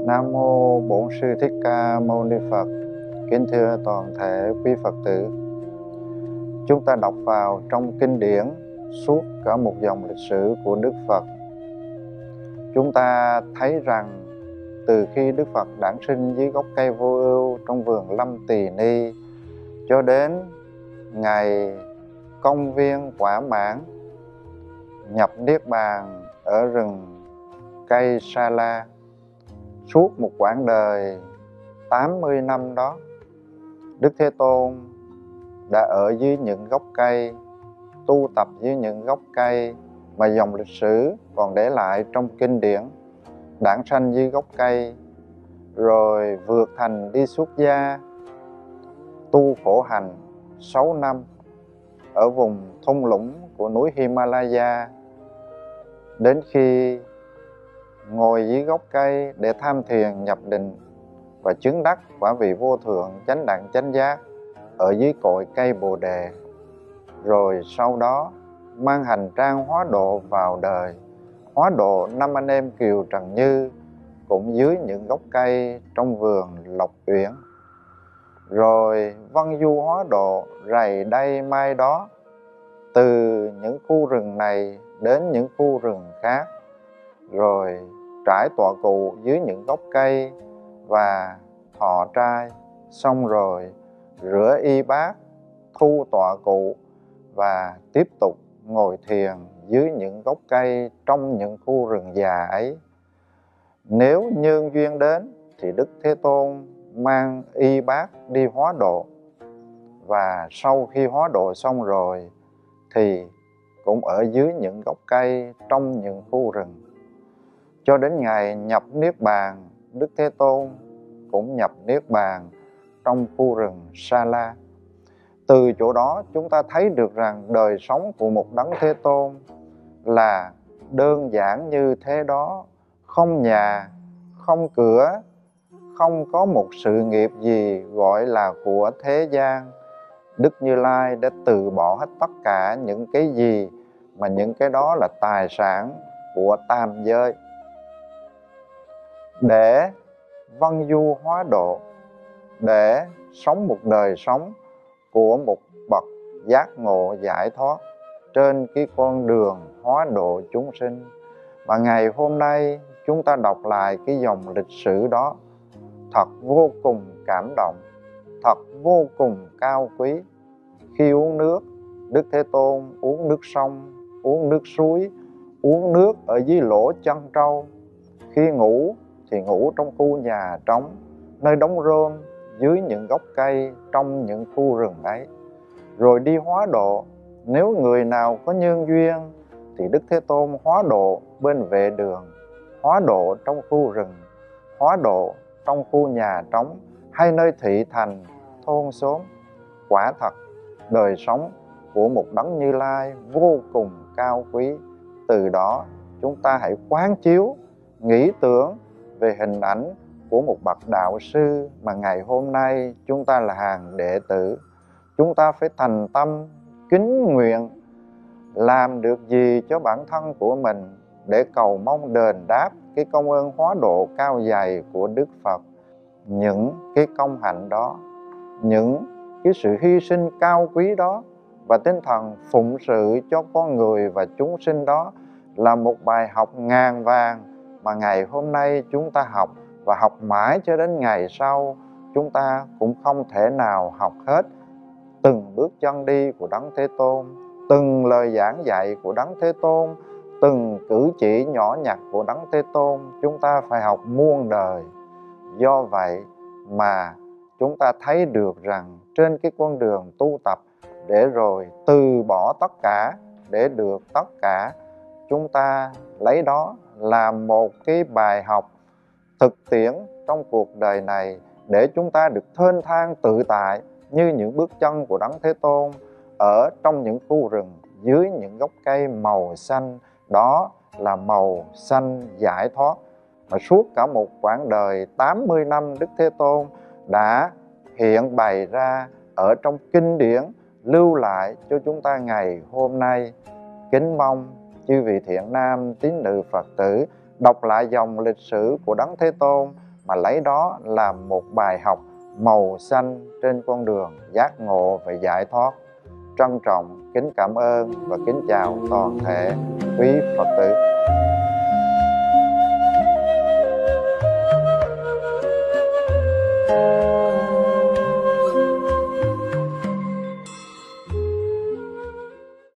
Nam mô Bổn Sư Thích Ca Mâu Ni Phật. Kính thưa toàn thể quý Phật tử, chúng ta đọc vào trong kinh điển suốt cả một dòng lịch sử của Đức Phật. Chúng ta thấy rằng từ khi Đức Phật đản sinh dưới gốc cây vô ưu trong vườn Lâm Tỳ Ni cho đến ngày công viên quả mãn nhập niết bàn ở rừng cây Sa La, suốt một quãng đời 80 năm đó, Đức Thế Tôn đã ở dưới những gốc cây, tu tập dưới những gốc cây mà dòng lịch sử còn để lại trong kinh điển. Đản sanh dưới gốc cây, rồi vượt thành đi xuất gia, tu khổ hành 6 năm ở vùng thung lũng của núi Himalaya, đến khi ngồi dưới gốc cây để tham thiền nhập định và chứng đắc quả vị vô thượng chánh đẳng chánh giác ở dưới cội cây Bồ Đề. Rồi sau đó mang hành trang hóa độ vào đời, hóa độ 5 anh em Kiều Trần Như cũng dưới những gốc cây trong vườn Lộc Uyển. Rồi văn du hóa độ rày đây mai đó, từ những khu rừng này đến những khu rừng khác, rồi trải tọa cụ dưới những gốc cây và thọ trai, xong rồi rửa y bát, thu tọa cụ và tiếp tục ngồi thiền dưới những gốc cây trong những khu rừng già ấy. Nếu nhân duyên đến thì Đức Thế Tôn mang y bát đi hóa độ, và sau khi hóa độ xong rồi thì cũng ở dưới những gốc cây trong những khu rừng. Cho đến ngày nhập niết bàn, Đức Thế Tôn cũng nhập niết bàn trong khu rừng Sa La. Từ chỗ đó chúng ta thấy được rằng đời sống của một đấng Thế Tôn là đơn giản như thế đó, không nhà, không cửa, không có một sự nghiệp gì gọi là của thế gian. Đức Như Lai đã từ bỏ hết tất cả những cái gì mà những cái đó là tài sản của tam giới, để văn du hóa độ, để sống một đời sống của một bậc giác ngộ giải thoát trên cái con đường hóa độ chúng sinh. Và ngày hôm nay chúng ta đọc lại cái dòng lịch sử đó, thật vô cùng cảm động, thật vô cùng cao quý. Khi uống nước, Đức Thế Tôn uống nước sông, uống nước suối, uống nước ở dưới lỗ chân trâu. Khi ngủ thì ngủ trong khu nhà trống, nơi đóng rơm, dưới những gốc cây trong những khu rừng ấy. Rồi đi hóa độ, nếu người nào có nhân duyên thì Đức Thế Tôn hóa độ bên vệ đường, hóa độ trong khu rừng, hóa độ trong khu nhà trống hay nơi thị thành, thôn xóm. Quả thật đời sống của một đấng Như Lai vô cùng cao quý. Từ đó chúng ta hãy quán chiếu, nghĩ tưởng về hình ảnh của một bậc đạo sư mà ngày hôm nay chúng ta là hàng đệ tử. Chúng ta phải thành tâm kính nguyện làm được gì cho bản thân của mình để cầu mong đền đáp cái công ơn hóa độ cao dày của Đức Phật. Những cái công hạnh đó, những cái sự hy sinh cao quý đó và tinh thần phụng sự cho con người và chúng sinh đó là một bài học ngàn vàng mà ngày hôm nay chúng ta học, và học mãi cho đến ngày sau chúng ta cũng không thể nào học hết. Từng bước chân đi của đấng Thế Tôn, từng lời giảng dạy của đấng Thế Tôn, từng cử chỉ nhỏ nhặt của đấng Thế Tôn, chúng ta phải học muôn đời. Do vậy mà chúng ta thấy được rằng trên cái con đường tu tập để rồi từ bỏ tất cả để được tất cả, chúng ta lấy đó là một cái bài học thực tiễn trong cuộc đời này để chúng ta được thênh thang tự tại như những bước chân của đấng Thế Tôn ở trong những khu rừng dưới những gốc cây màu xanh. Đó là màu xanh giải thoát mà suốt cả một quãng đời 80 năm Đức Thế Tôn đã hiện bày ra ở trong kinh điển, lưu lại cho chúng ta ngày hôm nay. Kính mong chư vị thiện nam tín nữ Phật tử đọc lại dòng lịch sử của đấng Thế Tôn mà lấy đó làm một bài học màu xanh trên con đường giác ngộ và giải thoát. Trân trọng, kính cảm ơn và kính chào toàn thể quý Phật tử.